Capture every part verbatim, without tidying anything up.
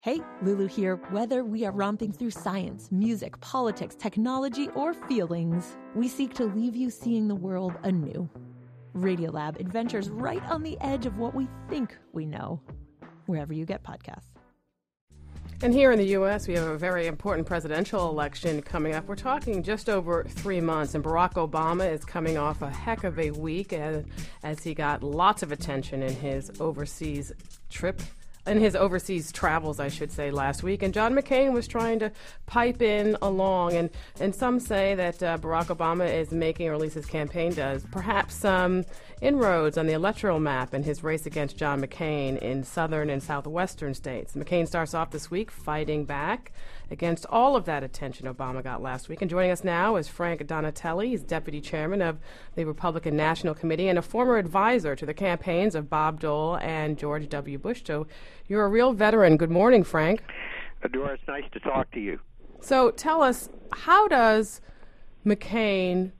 Hey, Lulu here. Whether we are romping through science, music, politics, technology, or feelings, we seek to leave you seeing the world anew. Radiolab adventures right on the edge of what we think we know, wherever you get podcasts. And here in the U S, we have a very important presidential election coming up. We're talking just over three months, and Barack Obama is coming off a heck of a week as, as he got lots of attention in his overseas trip. In his overseas travels, I should say, last week. And John McCain was trying to pipe in along. And, and some say that uh, Barack Obama is making, or at least his campaign does, perhaps some inroads on the electoral map in his race against John McCain in southern and southwestern states. McCain starts off this week fighting back against all of that attention Obama got last week. And joining us now is Frank Donatelli. He's deputy chairman of the Republican National Committee and a former advisor to the campaigns of Bob Dole and George W. Bush. So you're a real veteran. Good morning, Frank. Adora, it's nice to talk to you. So tell us, how does McCain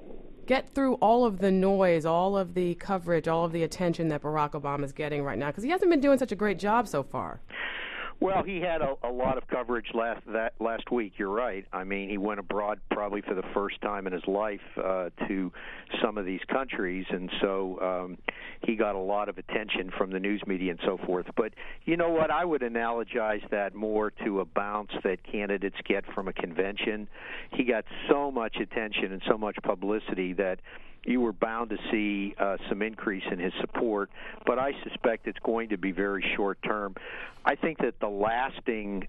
get through all of the noise, all of the coverage, all of the attention that Barack Obama is getting right now? Because he hasn't been doing such a great job so far. Well, he had a, a lot of coverage last that last week. You're right. I mean, he went abroad probably for the first time in his life uh, to some of these countries, and so um, he got a lot of attention from the news media and so forth. But you know what? I would analogize that more to a bounce that candidates get from a convention. He got so much attention and so much publicity that you were bound to see uh, some increase in his support, but I suspect it's going to be very short term. I think that the lasting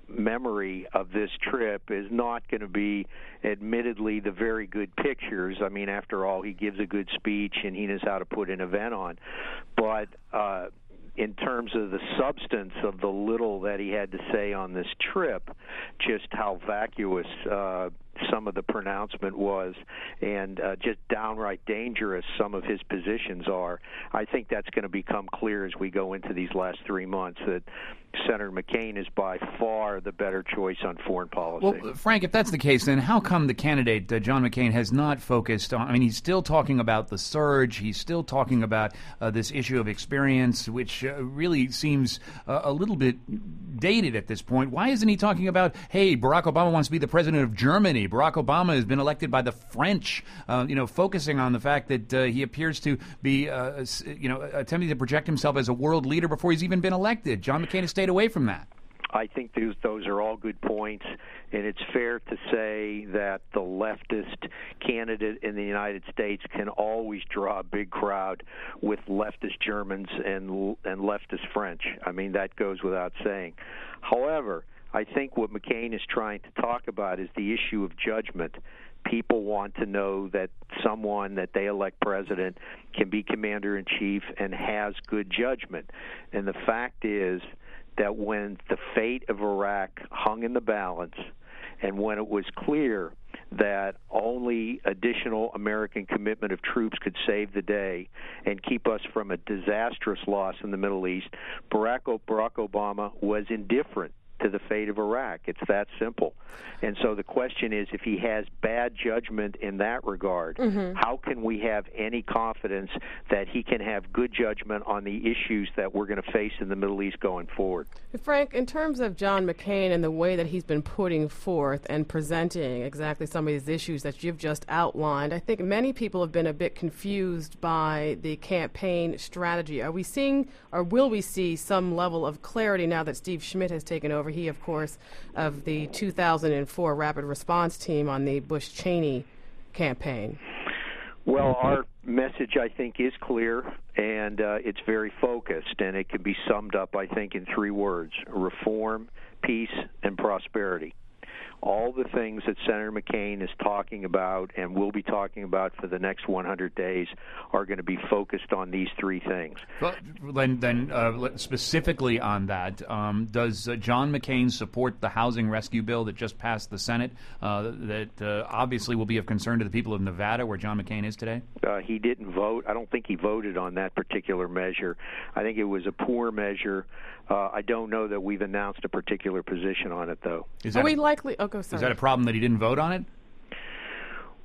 memory of this trip is not going to be, admittedly, the very good pictures. I mean, after all, he gives a good speech and he knows how to put an event on. But uh, in terms of the substance of the little that he had to say on this trip, just how vacuous uh, some of the pronouncement was, and uh, just downright dangerous some of his positions are. I think that's going to become clear as we go into these last three months, that Senator McCain is by far the better choice on foreign policy. Well, Frank, if that's the case, then how come the candidate, uh, John McCain, has not focused on, I mean, he's still talking about the surge, he's still talking about uh, this issue of experience, which uh, really seems uh, a little bit dated at this point. Why isn't he talking about, hey, Barack Obama wants to be the president of Germany, Barack Obama has been elected by the French, uh, you know, focusing on the fact that uh, he appears to be, uh, you know, attempting to project himself as a world leader before he's even been elected. John McCain has stayed away from that. I think those, those are all good points, and it's fair to say that the leftist candidate in the United States can always draw a big crowd with leftist Germans and and leftist French. I mean, that goes without saying. However, I think what McCain is trying to talk about is the issue of judgment. People want to know that someone that they elect president can be commander-in-chief and has good judgment. And the fact is that when the fate of Iraq hung in the balance, and when it was clear that only additional American commitment of troops could save the day and keep us from a disastrous loss in the Middle East, Barack, Barack Obama was indifferent to the fate of Iraq. It's that simple. And so the question is, if he has bad judgment in that regard, mm-hmm. how can we have any confidence that he can have good judgment on the issues that we're going to face in the Middle East going forward? Frank, in terms of John McCain and the way that he's been putting forth and presenting exactly some of these issues that you've just outlined, I think many people have been a bit confused by the campaign strategy. Are we seeing, or will we see, some level of clarity now that Steve Schmidt has taken over? He, of course, of the two thousand four Rapid Response Team on the Bush-Cheney campaign. Well, our message, I think, is clear, and uh, it's very focused, and it can be summed up, I think, in three words: reform, peace, and prosperity. All the things that Senator McCain is talking about and will be talking about for the next one hundred days are going to be focused on these three things. Well, then, then uh, specifically on that, um, does uh, John McCain support the housing rescue bill that just passed the Senate uh, that uh, obviously will be of concern to the people of Nevada, where John McCain is today? Uh, he didn't vote. I don't think he voted on that particular measure. I think it was a poor measure. Uh, I don't know that we've announced a particular position on it, though. Is Are we a, likely? Oh, go, sorry. Is that a problem that he didn't vote on it?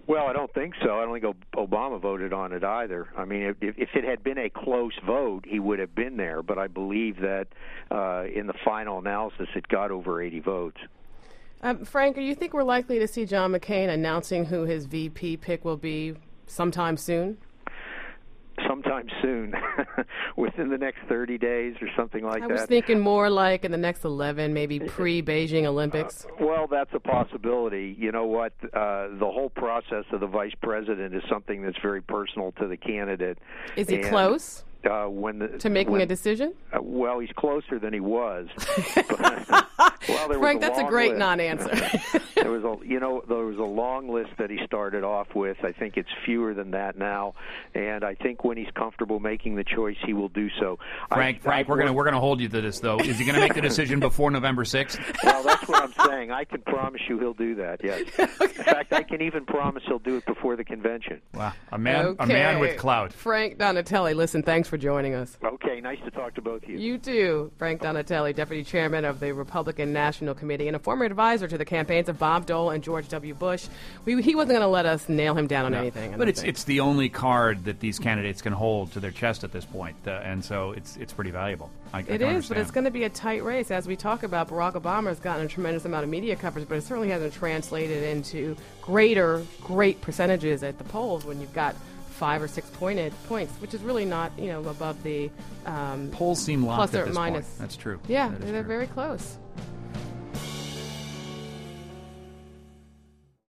Well, I don't think so. I don't think Obama voted on it either. I mean, if, if it had been a close vote, he would have been there. But I believe that uh, in the final analysis, it got over eighty votes. Um, Frank, do you think we're likely to see John McCain announcing who his V P pick will be sometime soon? Sometime soon, within the next thirty days or something like I that. was thinking more like in the next eleven, maybe pre-Beijing Olympics. Uh, well, that's a possibility. You know what? Uh, the whole process of the vice president is something that's very personal to the candidate. Is he and, close uh, when the, to making when, a decision? Uh, well, he's closer than he was. But, well, there Frank, was a that's a long great list. non-answer. There was a, you know, there was a long list that he started off with. I think it's fewer than that now, and I think when he's comfortable making the choice, he will do so. Frank, I, Frank, I, we're gonna we're gonna hold you to this though. Is he gonna make the decision before November sixth? Well, that's what I'm saying. I can promise you he'll do that. Yes. Okay. In fact, I can even promise he'll do it before the convention. Wow, a man, okay. a man with clout. Frank Donatelli, listen, thanks for joining us. Okay, nice to talk to both of you. You too, Frank Donatelli, Deputy Chairman of the Republican National Committee and a former advisor to the campaigns of Bob Dole and George W. Bush. We, he wasn't going to let us nail him down on No. anything. But it's think. it's the only card that these candidates can hold to their chest at this point, uh, and so it's it's pretty valuable. I, I It can is, understand. but it's going to be a tight race. As we talk about, Barack Obama has gotten a tremendous amount of media coverage, but it certainly hasn't translated into greater, great percentages at the polls when you've got five or six pointed points, which is really not, you know, above the um, polls seem locked plus at or this minus. point. That's true. Yeah, That is they're true. very close.